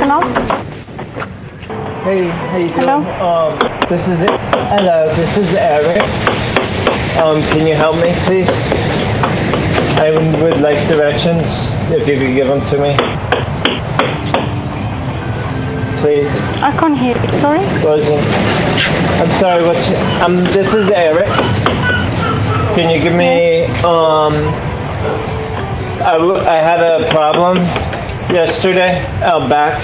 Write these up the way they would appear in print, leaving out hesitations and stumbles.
Hello? Hey, how you doing? Hello? This is Eric. Can you help me, please? I would like directions, if you could give them to me. Please. I can't hear you. Sorry? Rosie. I'm sorry, this is Eric. Can you give me, I had a problem yesterday out back.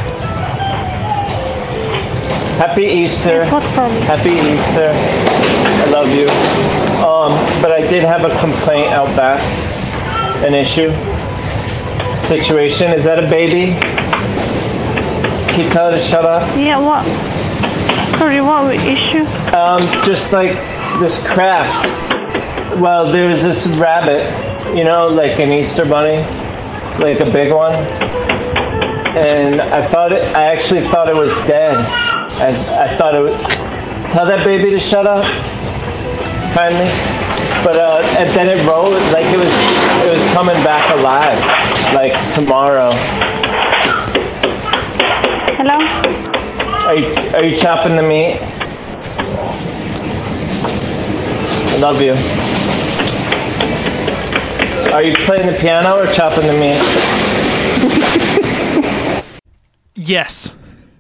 Happy Easter. Yes, what problem? Happy Easter. I love you. But I did have a complaint out back. An issue. Situation. Is that a baby? Can you tell her to shut up? Yeah, what? Sorry, what issue? Just like this craft. Well, there was this rabbit, you know, like an Easter bunny, like a big one. And I actually thought it was dead. I thought it was, tell that baby to shut up, kindly. But and then it rolled, like it was coming back alive, like tomorrow. Hello? Are you chopping the meat? I love you. Are you playing the piano or chopping the meat? Yes.